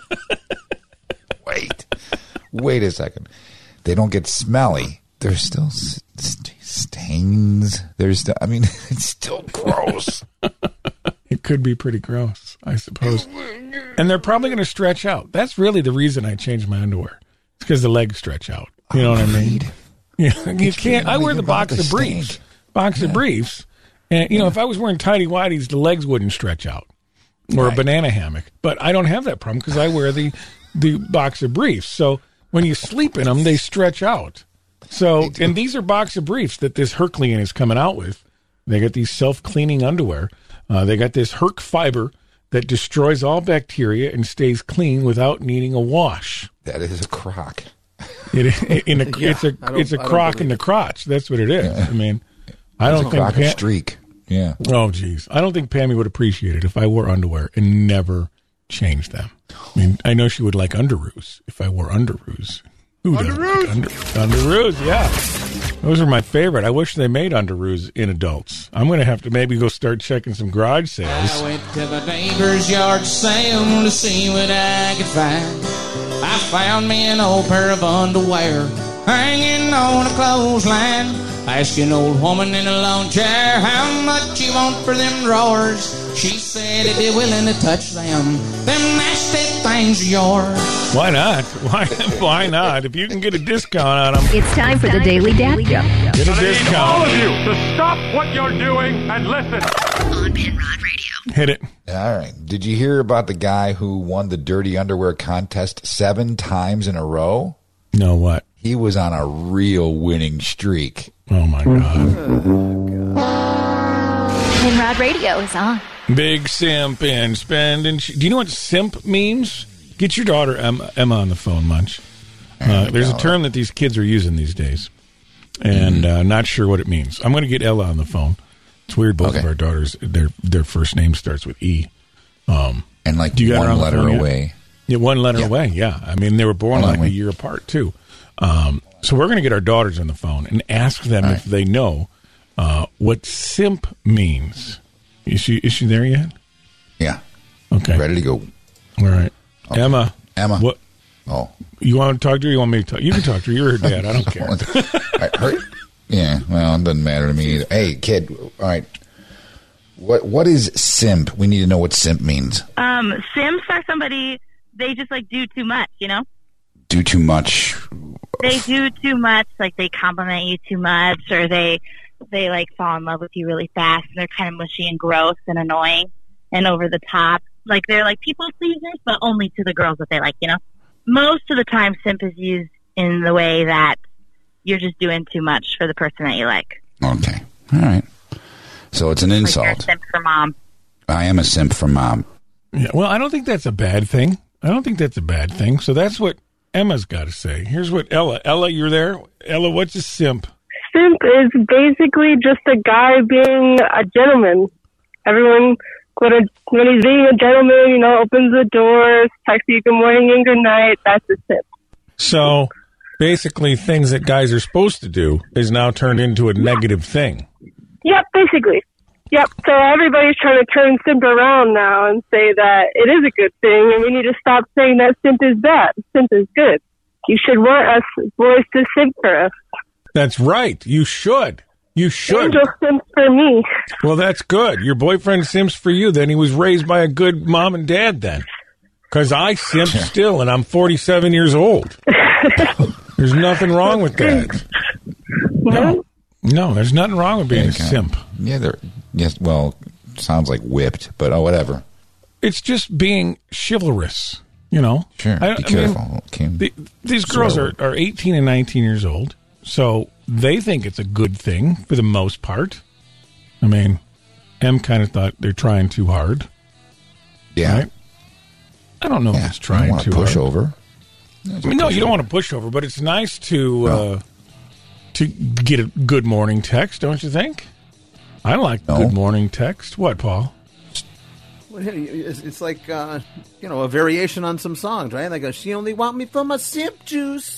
[SPEAKER 6] Wait. Wait a second. They don't get smelly. There's still s- st- stains. There's still, I mean, it's still gross.
[SPEAKER 3] It could be pretty gross, I suppose. And they're probably going to stretch out. That's really the reason I changed my underwear. It's because the legs stretch out. You know what I mean? Yeah, you can't. I wear the boxer briefs. Boxer briefs. And, you know, if I was wearing tighty whities, the legs wouldn't stretch out. Or a banana hammock. But I don't have that problem because I wear the, the boxer briefs. So when you sleep in them, they stretch out. So, and these are boxer briefs that this Herculean is coming out with. They got these self-cleaning underwear. Uh, they got this Herc fiber that destroys all bacteria and stays clean without needing a wash.
[SPEAKER 6] That is a crock.
[SPEAKER 3] It, in a,
[SPEAKER 6] Yeah,
[SPEAKER 3] it's a
[SPEAKER 6] I don't-
[SPEAKER 3] it's a
[SPEAKER 6] I don't
[SPEAKER 3] crock in
[SPEAKER 6] believe
[SPEAKER 3] the
[SPEAKER 6] it.
[SPEAKER 3] crotch. That's what it is.
[SPEAKER 6] Yeah.
[SPEAKER 3] I mean, I don't
[SPEAKER 6] It's a
[SPEAKER 3] think
[SPEAKER 6] crock and
[SPEAKER 3] Pam-
[SPEAKER 6] streak. Yeah.
[SPEAKER 3] Oh, geez, I don't think Pammy would appreciate it if I wore underwear and never changed them. I mean, I know she would like underoos if I wore underoos. Who doesn't like under, underoos? Yeah, those are my favorite. I wish they made underoos in adults. I'm going to have to maybe go start checking some garage sales.
[SPEAKER 4] I went to the neighbor's yard sale to see what I could find. I found me an old pair of underwear hanging on a clothesline. I asked an old woman in a lawn chair how much you want for them drawers. She said he'd be willing to touch them. Them nasty things of yours.
[SPEAKER 3] Why not? Why? Why not? If you can get a discount on them,
[SPEAKER 9] It's time for the Daily Dad Joke.
[SPEAKER 3] get a discount.
[SPEAKER 12] All of you to stop what you're doing and listen.
[SPEAKER 3] Hit it.
[SPEAKER 6] All right. Did you hear about the guy who won the dirty underwear contest seven times in a row?
[SPEAKER 3] No, what?
[SPEAKER 6] He was on a real winning streak.
[SPEAKER 3] Oh, my God.
[SPEAKER 9] Penrod Radio is on.
[SPEAKER 3] Big simp and spend and sh- do you know what simp means? Get your daughter Emma, Emma on the phone, Munch. Uh, there's a term that these kids are using these days, and uh, not sure what it means. I'm going to get Ella on the phone. It's weird. Both of our daughters, their their first name starts with E. Um,
[SPEAKER 6] and like
[SPEAKER 3] do you got her
[SPEAKER 6] one
[SPEAKER 3] on the
[SPEAKER 6] letter
[SPEAKER 3] phone yet?
[SPEAKER 6] away.
[SPEAKER 3] Yeah, one letter away. Yeah, I mean they were born
[SPEAKER 6] One
[SPEAKER 3] like
[SPEAKER 6] away.
[SPEAKER 3] a year apart too. Um, so we're going to get our daughters on the phone and ask them if they know uh, what simp means. Is she is she there yet?
[SPEAKER 6] Yeah.
[SPEAKER 3] Okay.
[SPEAKER 6] Ready to go.
[SPEAKER 3] All right. Emma.
[SPEAKER 6] Emma.
[SPEAKER 3] What?
[SPEAKER 6] Oh.
[SPEAKER 3] You want to talk to her? Or you want me to talk? You can talk to her. You're her dad. I don't care.
[SPEAKER 6] I heard- yeah, well, it doesn't matter to me either. Hey, kid, all right. What What is simp? We need to know what simp means.
[SPEAKER 10] Um, simps are somebody, they just like do too much, you know?
[SPEAKER 6] Do too much.
[SPEAKER 10] They do too much, like they compliment you too much, or they they like fall in love with you really fast, and they're kind of mushy and gross and annoying and over the top. Like they're like people pleasers, but only to the girls that they like, you know? Most of the time, simp is used in the way that you're just doing too much for the person that you like.
[SPEAKER 6] Okay. All right. So it's an
[SPEAKER 10] Like
[SPEAKER 6] insult.
[SPEAKER 10] you're a simp for mom.
[SPEAKER 6] I am a simp for mom.
[SPEAKER 3] Yeah, well, I don't think that's a bad thing. I don't think that's a bad thing. So that's what Emma's got to say. Here's what Ella. Ella, you're there. Ella, what's a simp?
[SPEAKER 11] Simp is basically just a guy being a gentleman. Everyone, when, a, when he's being a gentleman, you know, opens the doors, texts you good morning and good night, that's a simp.
[SPEAKER 3] So basically, things that guys are supposed to do is now turned into a negative thing.
[SPEAKER 11] Yep, basically. Yep, so everybody's trying to turn simp around now and say that it is a good thing, and we need to stop saying that simp is bad. Simp is good. You should want us boys to simp for us.
[SPEAKER 3] That's right. You should. You should.
[SPEAKER 11] Angel simps for me.
[SPEAKER 3] Well, that's good. Your boyfriend simps for you. Then he was raised by a good mom and dad then. Because I simp still, and I'm forty-seven years old. There's nothing wrong with that. No. No, there's nothing wrong with being
[SPEAKER 6] Yeah,
[SPEAKER 3] a
[SPEAKER 6] kinda-
[SPEAKER 3] simp.
[SPEAKER 6] Yeah, they're, yes, well, sounds like whipped, but oh, whatever.
[SPEAKER 3] It's just being chivalrous, you know?
[SPEAKER 6] Sure,
[SPEAKER 3] I-
[SPEAKER 6] be
[SPEAKER 3] I mean,
[SPEAKER 6] careful. Kim.
[SPEAKER 3] the- these girls are, are eighteen and nineteen years old, so they think it's a good thing for the most part. I mean, M kind of thought they're trying too hard.
[SPEAKER 6] Yeah.
[SPEAKER 3] Right? I don't know
[SPEAKER 6] Yeah,
[SPEAKER 3] if it's
[SPEAKER 6] you
[SPEAKER 3] trying
[SPEAKER 6] don't want
[SPEAKER 3] too
[SPEAKER 6] to push
[SPEAKER 3] hard.
[SPEAKER 6] over.
[SPEAKER 3] I mean, no, you don't want to push over, but it's nice to uh, to get a good morning text, don't you think? I like
[SPEAKER 6] No.
[SPEAKER 3] good morning text. What, Paul?
[SPEAKER 7] Well, It's it's like, uh, you know, a variation on some songs, right? Like, a, she only want me for my simp juice.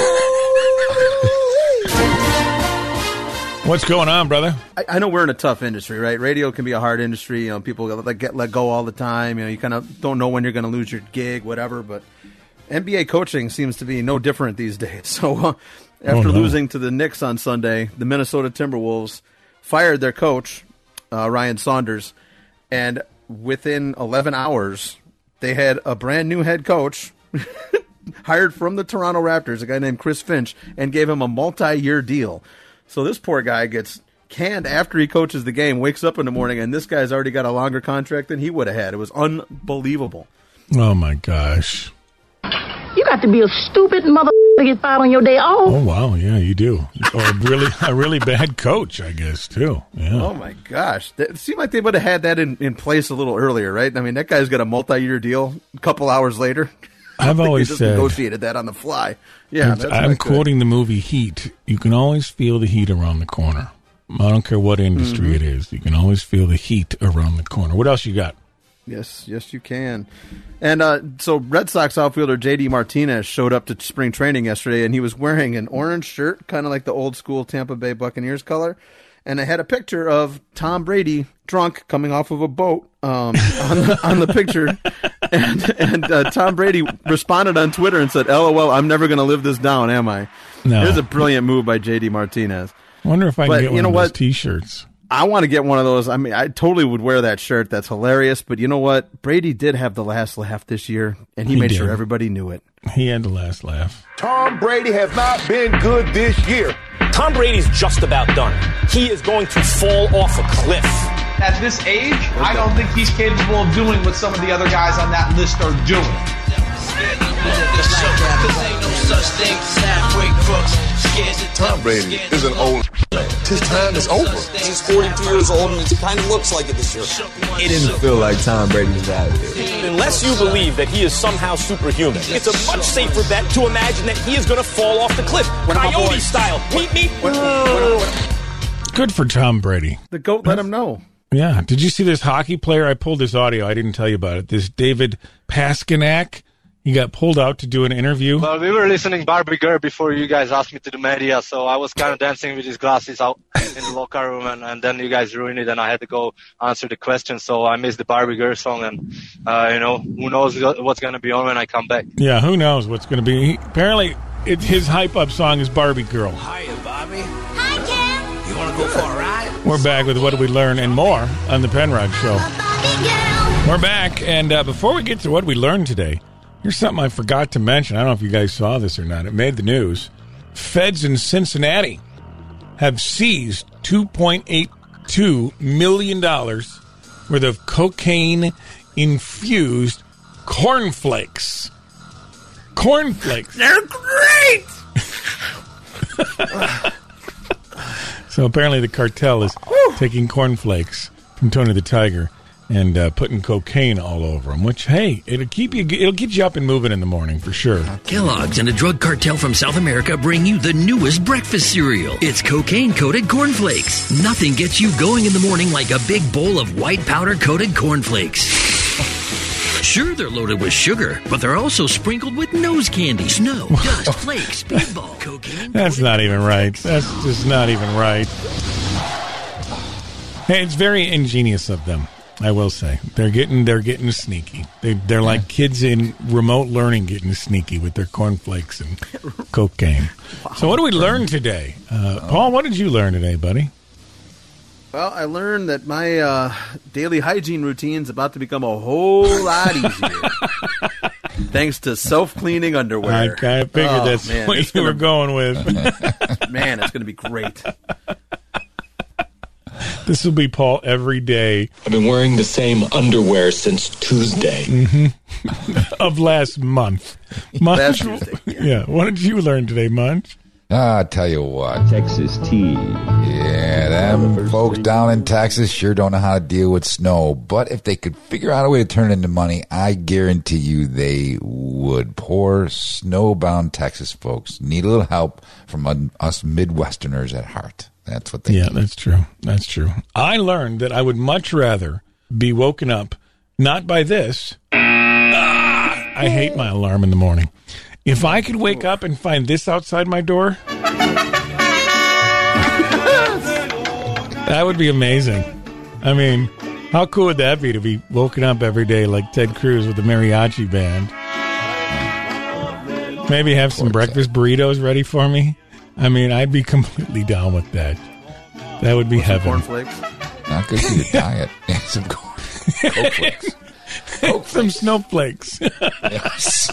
[SPEAKER 3] What's going on, brother?
[SPEAKER 7] I, I know we're in a tough industry, right? Radio can be a hard industry. You know, people like get let go all the time. You know, you kind of don't know when you're going to lose your gig, whatever. But N B A coaching seems to be no different these days. So uh, after
[SPEAKER 3] Oh, no.
[SPEAKER 7] losing to the Knicks on Sunday, the Minnesota Timberwolves fired their coach, uh, Ryan Saunders, and within eleven hours, they had a brand new head coach hired from the Toronto Raptors, a guy named Chris Finch, and gave him a multi-year deal. So this poor guy gets canned after he coaches the game, wakes up in the morning, and this guy's already got a longer contract than he would have had. It was unbelievable.
[SPEAKER 3] Oh, my gosh.
[SPEAKER 13] You got to be a stupid mother to get fired on your day off.
[SPEAKER 3] Oh, wow. Yeah, you do. Or a really, a really bad coach, I guess, too. Yeah.
[SPEAKER 7] Oh, my gosh. It seemed like they would have had that in, in place a little earlier, right? I mean, that guy's got a multi-year deal a couple hours later. I
[SPEAKER 3] I've
[SPEAKER 7] think
[SPEAKER 3] always
[SPEAKER 7] they just
[SPEAKER 3] said-
[SPEAKER 7] negotiated that on the fly. Yeah,
[SPEAKER 3] It's-
[SPEAKER 7] that's
[SPEAKER 3] I'm
[SPEAKER 7] not good.
[SPEAKER 3] quoting the movie Heat. You can always feel the heat around the corner. I don't care what industry
[SPEAKER 7] Mhm.
[SPEAKER 3] it is. You can always feel the heat around the corner. What else you got?
[SPEAKER 7] Yes, yes, you can. And uh, so Red Sox outfielder J D Martinez showed up to spring training yesterday, and he was wearing an orange shirt, kind of like the old school Tampa Bay Buccaneers color. And I had a picture of Tom Brady drunk coming off of a boat um, on, the, on the picture. And, and uh, Tom Brady responded on Twitter and said, L O L, I'm never going to live this down, am I?
[SPEAKER 3] No.
[SPEAKER 7] It was a brilliant move by J D Martinez.
[SPEAKER 3] I wonder if I can
[SPEAKER 7] But
[SPEAKER 3] get
[SPEAKER 7] you
[SPEAKER 3] one
[SPEAKER 7] know
[SPEAKER 3] of
[SPEAKER 7] what?
[SPEAKER 3] those T-shirts.
[SPEAKER 7] I want to get one of those. I mean, I totally would wear that shirt. That's hilarious. But you know what? Brady did have the last laugh this year, and he,
[SPEAKER 3] He
[SPEAKER 7] made
[SPEAKER 3] did.
[SPEAKER 7] sure everybody knew it.
[SPEAKER 3] He had the last laugh.
[SPEAKER 14] Tom Brady has not been good this year.
[SPEAKER 15] Tom Brady's just about done. He is going to fall off a cliff.
[SPEAKER 16] At this age, I don't think he's capable of doing what some of the other guys on that list are doing.
[SPEAKER 14] Tom Brady is an old man. His time is over.
[SPEAKER 17] He's forty-two years old, and it kind of looks like it this year.
[SPEAKER 18] It didn't feel like Tom Brady was out there.
[SPEAKER 15] Unless you believe that he is somehow superhuman, it's a much safer bet to imagine that he is going to fall off the cliff, Coyote style. Meet me.
[SPEAKER 3] Good for Tom Brady.
[SPEAKER 7] The GOAT let him know.
[SPEAKER 3] Yeah. Did you see this hockey player? I pulled this audio. I didn't tell you about it. This David Pasternak. He got pulled out to do an interview.
[SPEAKER 27] Well, we were listening Barbie Girl before you guys asked me to do media, so I was kind of dancing with his glasses out in the locker room, and, and then you guys ruined it, and I had to go answer the question, so I missed the Barbie Girl song, and, uh, you know, who knows what's going to be on when I come back.
[SPEAKER 3] Yeah, who knows what's going to be. He, apparently, it, his hype-up song is Barbie Girl.
[SPEAKER 17] Hiya, Bobby. Hi, Ken. You want to go for a ride?
[SPEAKER 3] We're back with What Did We Learn and more on the Penrod Show. We're back, and uh, before we get to what we learned today, here's something I forgot to mention. I don't know if you guys saw this or not. It made the news. Feds in Cincinnati have seized two point eight two million dollars worth of cocaine-infused cornflakes. Cornflakes.
[SPEAKER 17] They're great!
[SPEAKER 3] So apparently the cartel is taking cornflakes from Tony the Tiger and uh, putting cocaine all over them, which, hey, it'll keep you, it'll get you up and moving in the morning for sure.
[SPEAKER 28] Kellogg's and a drug cartel from South America bring you the newest breakfast cereal. It's cocaine-coated cornflakes. Nothing gets you going in the morning like a big bowl of white powder-coated cornflakes. Sure, they're loaded with sugar, but they're also sprinkled with nose candy, snow, dust, flakes, speedball, cocaine.
[SPEAKER 3] That's not even right. That's just not even right. Hey, it's very ingenious of them, I will say. They're getting they're getting sneaky. They they're like kids in remote learning getting sneaky with their cornflakes and cocaine. So what did we learn today? Uh, Paul, what did you learn today, buddy?
[SPEAKER 7] Well, I learned that my uh, daily hygiene routine is about to become a whole lot easier. Thanks to self-cleaning underwear.
[SPEAKER 3] I kind of figured
[SPEAKER 7] Oh,
[SPEAKER 3] that's
[SPEAKER 7] man,
[SPEAKER 3] what
[SPEAKER 7] it's
[SPEAKER 3] you
[SPEAKER 7] gonna-
[SPEAKER 3] were going with.
[SPEAKER 7] Man, it's going to be great.
[SPEAKER 3] This will be Paul every day.
[SPEAKER 8] I've been wearing the same underwear since Tuesday.
[SPEAKER 3] Mm-hmm. Of last month. Munch,
[SPEAKER 7] Last Tuesday,
[SPEAKER 3] yeah. What did you learn today, Munch?
[SPEAKER 6] Ah, I tell you what.
[SPEAKER 19] Texas tea.
[SPEAKER 6] Yeah, them folks down in Texas sure don't know how to deal with snow. But if they could figure out a way to turn it into money, I guarantee you they would. Poor snowbound Texas folks need a little help from us Midwesterners at heart. That's what they
[SPEAKER 3] Yeah,
[SPEAKER 6] need.
[SPEAKER 3] that's true. That's true. I learned that I would much rather be woken up not by this. Ah, I hate my alarm in the morning. If I could wake up and find this outside my door, that would be amazing. I mean, how cool would that be to be woken up every day like Ted Cruz with the mariachi band? Maybe have some breakfast burritos ready for me. I mean, I'd be completely down with that. That would be heaven.
[SPEAKER 7] Cornflakes.
[SPEAKER 6] Not good for your diet. Some corn, cornflakes.
[SPEAKER 3] Some snowflakes.
[SPEAKER 6] Yes.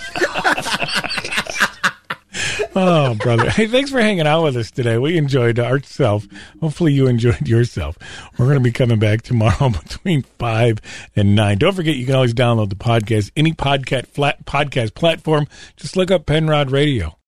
[SPEAKER 3] Oh, brother. Hey, thanks for hanging out with us today. We enjoyed ourselves. Hopefully you enjoyed yourself. We're going to be coming back tomorrow between five and nine. Don't forget, you can always download the podcast, any podcast, flat, podcast platform. Just look up Penrod Radio.